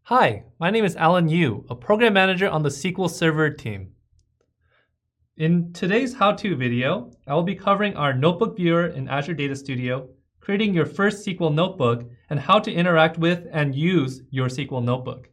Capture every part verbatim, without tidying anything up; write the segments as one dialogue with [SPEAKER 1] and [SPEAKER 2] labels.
[SPEAKER 1] Hi, my name is Alan Yu, a program manager on the S Q L Server team. In today's how-to video, I will be covering our notebook viewer in Azure Data Studio, creating your first S Q L notebook, and how to interact with and use your S Q L notebook.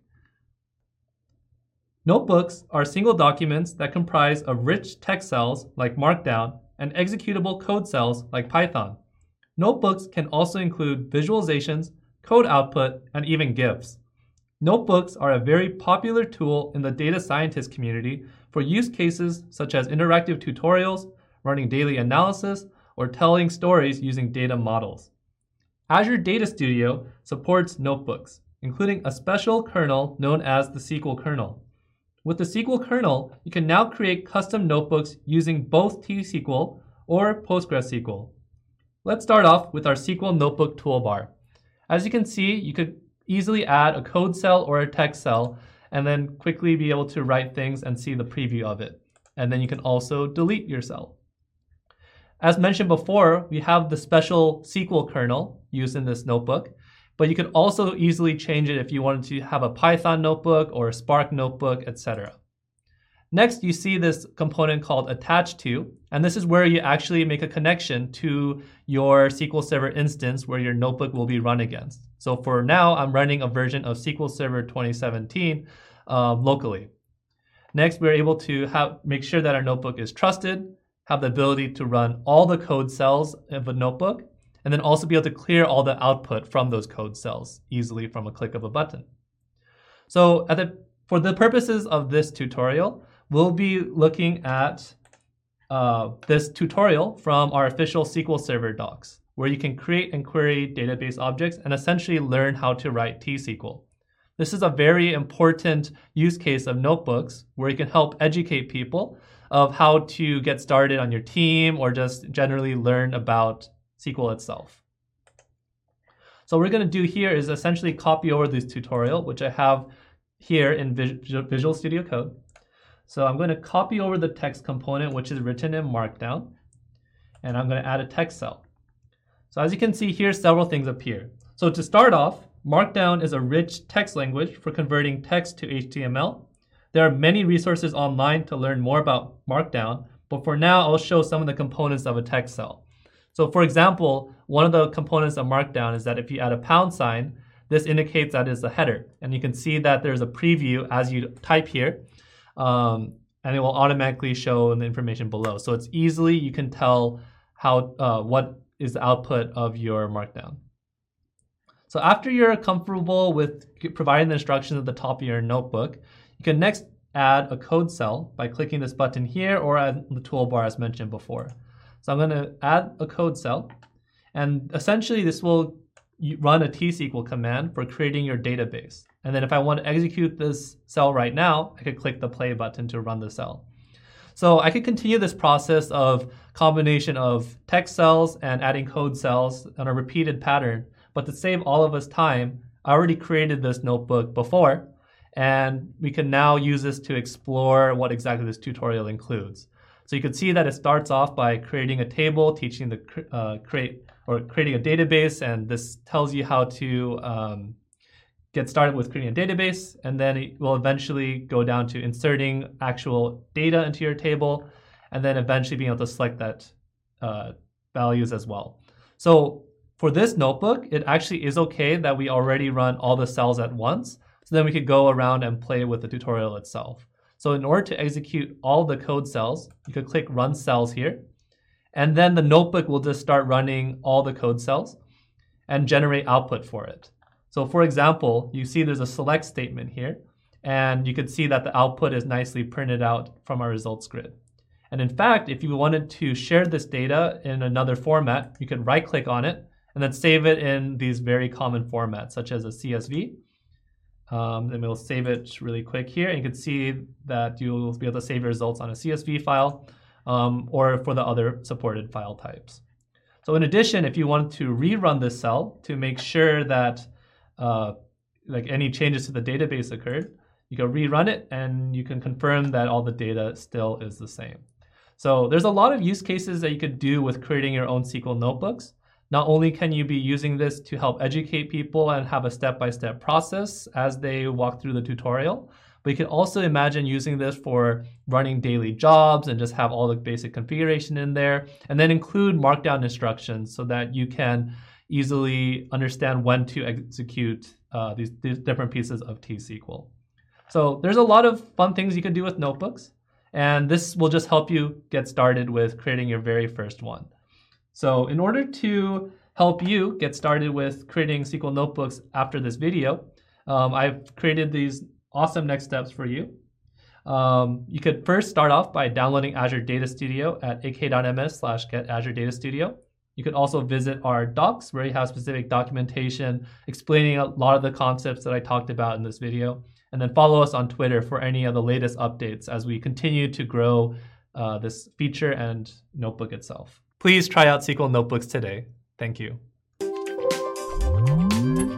[SPEAKER 1] Notebooks are single documents that comprise of rich text cells like Markdown and executable code cells like Python. Notebooks can also include visualizations, code output, and even GIFs. Notebooks are a very popular tool in the data scientist community for use cases such as interactive tutorials, running daily analysis, or telling stories using data models. Azure Data Studio supports notebooks, including a special kernel known as the S Q L kernel. With the S Q L kernel, you can now create custom notebooks using both T S Q L or PostgreSQL. Let's start off with our S Q L notebook toolbar. As you can see, you could easily add a code cell or a text cell and then quickly be able to write things and see the preview of it. And then you can also delete your cell. As mentioned before, we have the special S Q L kernel used in this notebook, but you could also easily change it if you wanted to have a Python notebook or a Spark notebook, et cetera. Next, you see this component called attach to, and this is where you actually make a connection to your S Q L Server instance where your notebook will be run against. So for now, I'm running a version of S Q L Server twenty seventeen um, locally. Next, we're able to have, make sure that our notebook is trusted, have the ability to run all the code cells of a notebook, and then also be able to clear all the output from those code cells easily from a click of a button. So at the, for the purposes of this tutorial, we'll be looking at uh, this tutorial from our official S Q L Server docs, where you can create and query database objects and essentially learn how to write T S Q L. This is a very important use case of notebooks where you can help educate people of how to get started on your team or just generally learn about S Q L itself. So what we're going to do here is essentially copy over this tutorial, which I have here in Visual Studio Code. So I'm going to copy over the text component, which is written in Markdown, and I'm going to add a text cell. So as you can see here, several things appear. So to start off, Markdown is a rich text language for converting text to H T M L. There are many resources online to learn more about Markdown, but for now, I'll show some of the components of a text cell. So for example, one of the components of Markdown is that if you add a pound sign, this indicates that it's a header. And you can see that there's a preview as you type here. Um, and it will automatically show the information below. So it's easily, you can tell how uh, what is the output of your Markdown. So after you're comfortable with providing the instructions at the top of your notebook, you can next add a code cell by clicking this button here or at the toolbar as mentioned before. So I'm going to add a code cell, and essentially this will run a T S Q L command for creating your database. And then if I want to execute this cell right now, I could click the play button to run the cell. So I could continue this process of combination of text cells and adding code cells on a repeated pattern. But to save all of us time, I already created this notebook before, and we can now use this to explore what exactly this tutorial includes. So you can see that it starts off by creating a table, teaching the uh, create or creating a database, and this tells you how to um, get started with creating a database, and then it will eventually go down to inserting actual data into your table, and then eventually being able to select that uh, values as well. So for this notebook, it actually is okay that we already run all the cells at once, so then we could go around and play with the tutorial itself. So in order to execute all the code cells, you could click Run Cells here, and then the notebook will just start running all the code cells and generate output for it. So for example, you see there's a select statement here, and you can see that the output is nicely printed out from our results grid. And in fact, if you wanted to share this data in another format, you could right click on it and then save it in these very common formats, such as a C S V. Um, and we'll save it really quick here. And you can see that you'll be able to save your results on a C S V file um, or for the other supported file types. So in addition, if you want to rerun this cell to make sure that uh, like any changes to the database occurred, you can rerun it and you can confirm that all the data still is the same. So there's a lot of use cases that you could do with creating your own S Q L notebooks. Not only can you be using this to help educate people and have a step-by-step process as they walk through the tutorial, but you can also imagine using this for running daily jobs and just have all the basic configuration in there, and then include markdown instructions so that you can easily understand when to execute uh, these, these different pieces of T-SQL. So there's a lot of fun things you can do with notebooks, and this will just help you get started with creating your very first one. So in order to help you get started with creating S Q L notebooks after this video, um, I've created these awesome next steps for you. Um, you could first start off by downloading Azure Data Studio at ak.ms slash get Azure Data Studio. You could also visit our docs where you have specific documentation explaining a lot of the concepts that I talked about in this video. And then follow us on Twitter for any of the latest updates as we continue to grow uh, this feature and notebook itself. Please try out S Q L Notebooks today. Thank you.